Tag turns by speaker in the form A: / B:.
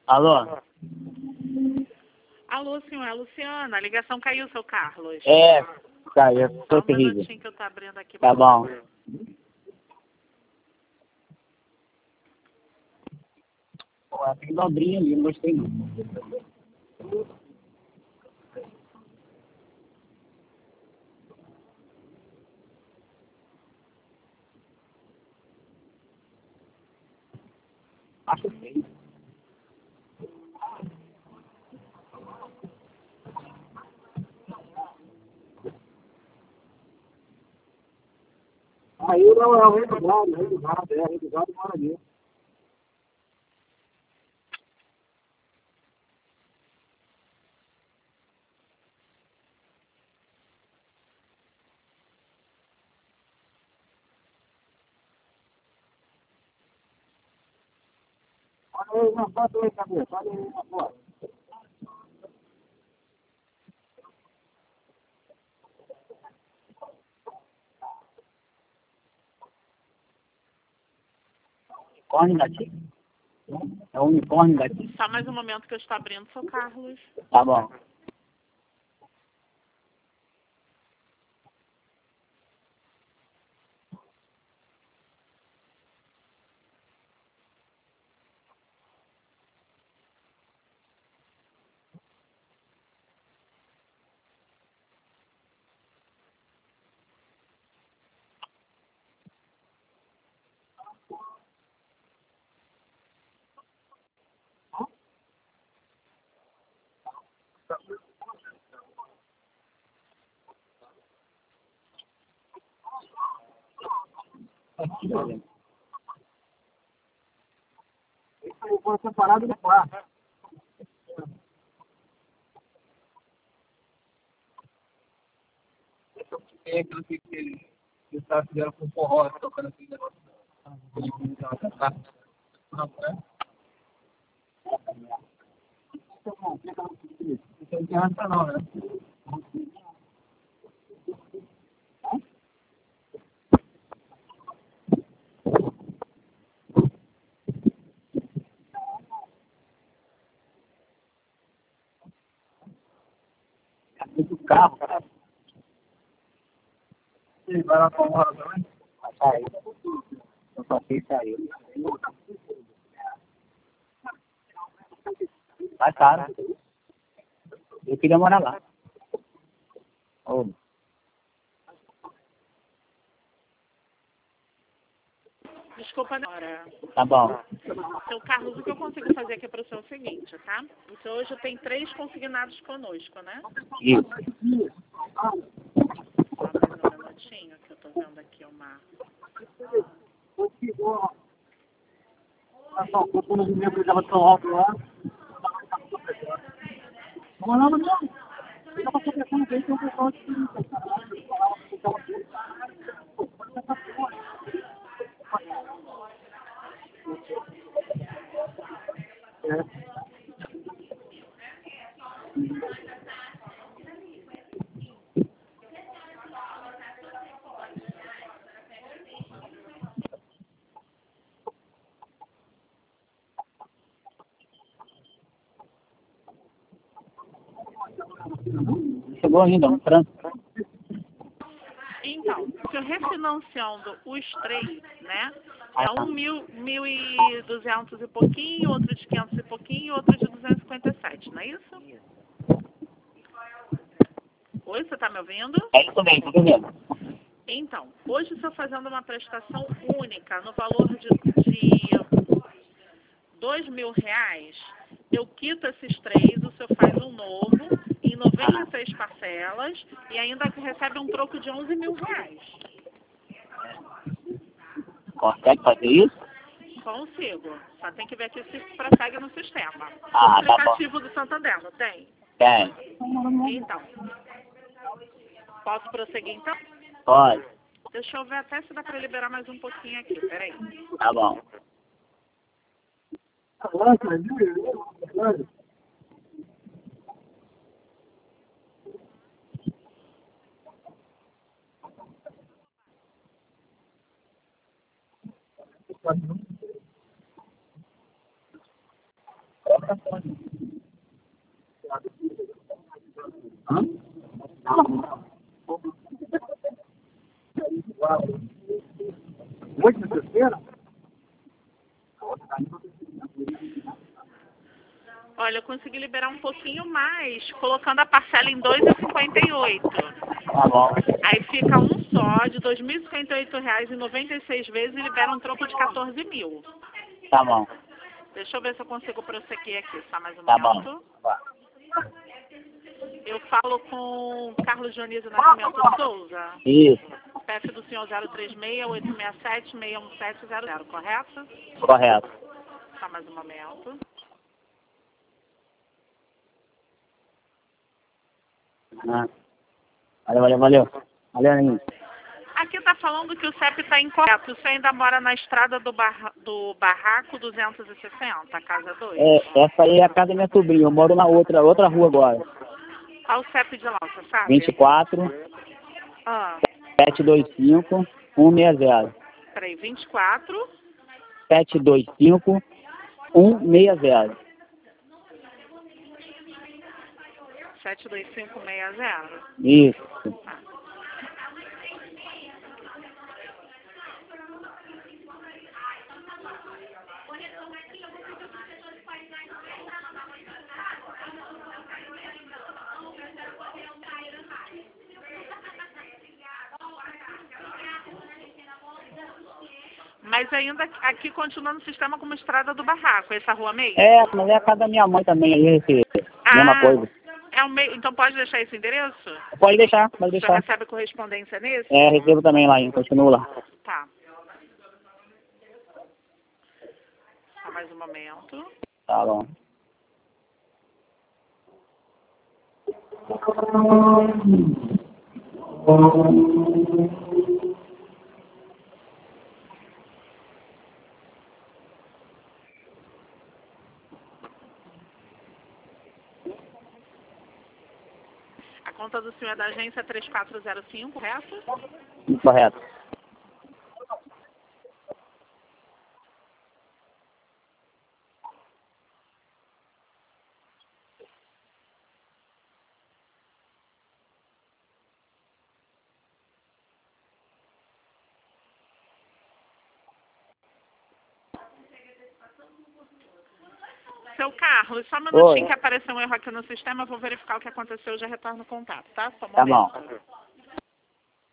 A: Alô?
B: Alô, senhor, é a Luciana. A ligação caiu, seu Carlos.
A: É, tá, eu tô
B: Só um
A: terrível.
B: minutinho que eu tô abrindo aqui.
A: Tá bom. Pô, tem dobrinha ali, não gostei não. Acho feio. Aí não é o revisado mora ali. Olha aí, não, pode aí, cabeça, olha aí na foto. Unicórnio daqui. É o unicórnio daqui.
B: Só mais um momento que eu estou abrindo, seu Carlos.
A: Tá bom. Aqui, olha. Isso aí foi separado do quarto. É aquilo que eles fizeram com forró, tocando aquele negócio. Isso não tem raça não, né? Do carro, cara. Você vai lá pra uma hora também? Vai sair. Eu passei e saiu. Vai, cara. Eu queria morar lá. Ô,
B: Desculpa, agora.
A: tá bom.
B: Seu Carlos, o que eu consigo fazer aqui para o senhor é o seguinte, tá? O senhor hoje tem 3 consignados conosco, né?
A: Isso.
B: Só mais um minutinho que eu tô vendo aqui uma...
A: Chegou ainda, um trânsito.
B: Então, o senhor refinanciando os 3, né? É um 1.200 e pouquinho, outro de 500 e pouquinho e outro de 257, não é isso? Oi, você está me ouvindo?
A: É isso mesmo, tudo mesmo.
B: Então, hoje o senhor fazendo uma prestação única no valor de R$ 2.000, eu quito esses 3, o senhor faz um novo em 96 parcelas e ainda recebe um troco de R$ 11.000.
A: Consegue fazer isso?
B: Consigo. Só tem que ver aqui se prossegue no sistema.
A: Ah,
B: O
A: tá bom.
B: aplicativo do Santander, não tem?
A: Tem.
B: Então, posso prosseguir então?
A: Pode.
B: Deixa eu ver até se dá para liberar mais um pouquinho aqui, peraí.
A: Tá bom. Hã? Hoje na terceira?
B: Olha, eu consegui liberar um pouquinho mais, colocando a parcela em 2,58.
A: Tá bom.
B: Aí fica um só, de R$ 2.058 em 96 vezes e libera um troco de 14 mil.
A: Tá bom.
B: Deixa eu ver se eu consigo prosseguir aqui, só mais um
A: Tá
B: momento.
A: bom.
B: Eu falo com Carlos Dionísio Nascimento Souza.
A: Isso.
B: PF do senhor 036-867-61700, correto?
A: Correto.
B: Só mais um momento.
A: Ah. Valeu. Valeu, Aninha.
B: Aqui está falando que o CEP está incorreto. Você ainda mora na estrada do Barraco 260, casa 2?
A: Essa aí é a casa da minha sobrinha. Eu moro na outra rua agora.
B: Qual o CEP de lá, você sabe?
A: 24
B: Ah,
A: 725 160.
B: peraí, 24.
A: 725 160.
B: 72560.
A: Isso.
B: Mas ainda aqui continua no sistema como estrada do Barraco, essa rua mesmo?
A: Mas é a casa da minha mãe também aí, mesma coisa.
B: É o meio. Então pode deixar esse endereço?
A: Pode deixar.
B: Você recebe correspondência nesse?
A: Recebo também lá, continuo lá.
B: Tá. Só mais um momento.
A: Tá bom.
B: A conta do senhor é da agência 3405, correto?
A: Correto.
B: Seu Carlos, só um minutinho
A: Oi.
B: que apareceu um erro aqui no sistema, eu vou verificar o que aconteceu e já retorno o contato, tá? Só um
A: Tá
B: momento.
A: bom.